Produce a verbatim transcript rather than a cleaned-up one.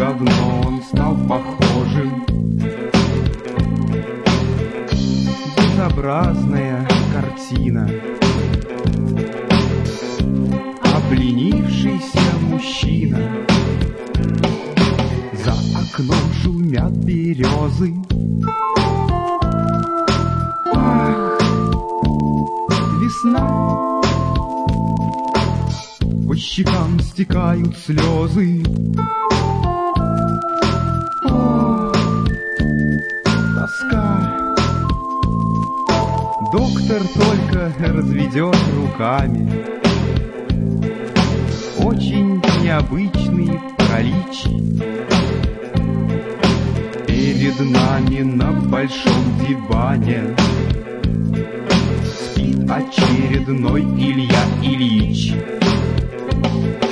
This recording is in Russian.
давно он стал похожим. Безобразная картина. Обленившийся мужчина. За окном шумят березы. Ах, весна. По щекам стекают слезы. О, тоска. Доктор только разведет руками. Очень необычный паралич. Перед нами на большом диване спит очередной Илья Ильич.